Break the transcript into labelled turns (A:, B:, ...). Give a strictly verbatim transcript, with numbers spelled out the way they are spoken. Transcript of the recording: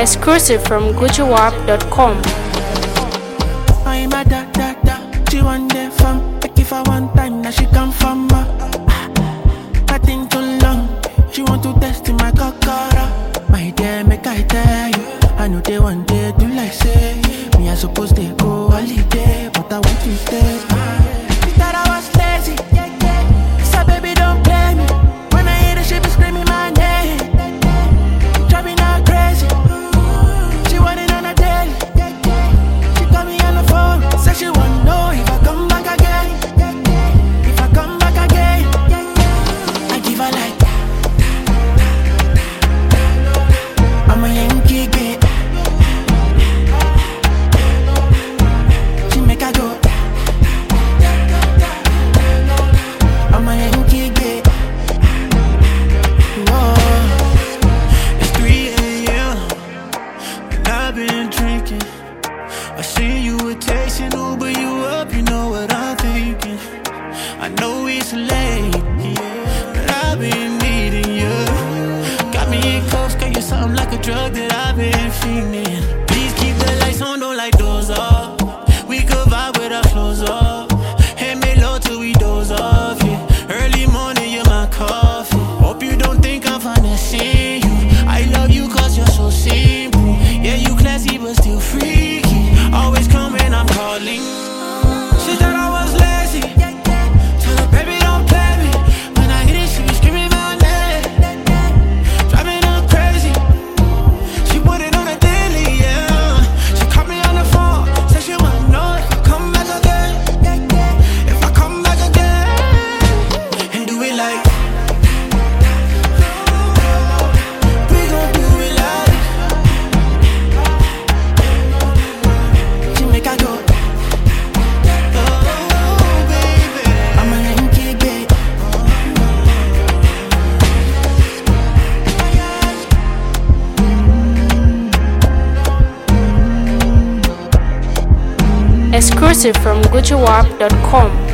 A: Exclusive from Gucci Warp dot com.
B: I'm a da da da. She want the fun. Like if I want time, now she come from ma. Nothing too long. She want to test in my cockara. My dear, make I tell you. I know they one day do like say. Me I supposed to go holiday, but I want to stay. She thought I was lazy. So baby don't blame me. When I hear the shit be screaming my name. Drive me not crazy. She want it on a daily. She call me on the phone. Say she wanna know if I come back again. If I come back again, I give her like I'm a Yankee girl. She make her go. I'm a Yankee girl. Whoa.
C: It's three a.m. and I've been drinking. I see you were texting Uber, you up, you know what I'm thinking. I know it's late, yeah, but I've been needing you. Got me in close, girl, you're something like a drug that I've been feeling. Please keep the lights on, don't light those up. We could vibe with our clothes up. Hey, me low till we doze off, yeah. Early morning, you're my coffee. Hope you don't think I'm finessing you. I love you cause you're so simple. Yeah, you classy but still freaky. Always come when I'm calling. She thought I was lazy. Tell her, baby, don't play me. When I hit it, she be screaming my name. Driving her crazy. She put it on a daily, yeah. She called me on the phone. Said she wanna know if I come back again. If I come back again. And do it like we gon' do it like.
B: She make her go.
C: Oh, baby.
B: I'm a Yankee girl.
A: Exclusive from Gucci Warp dot com.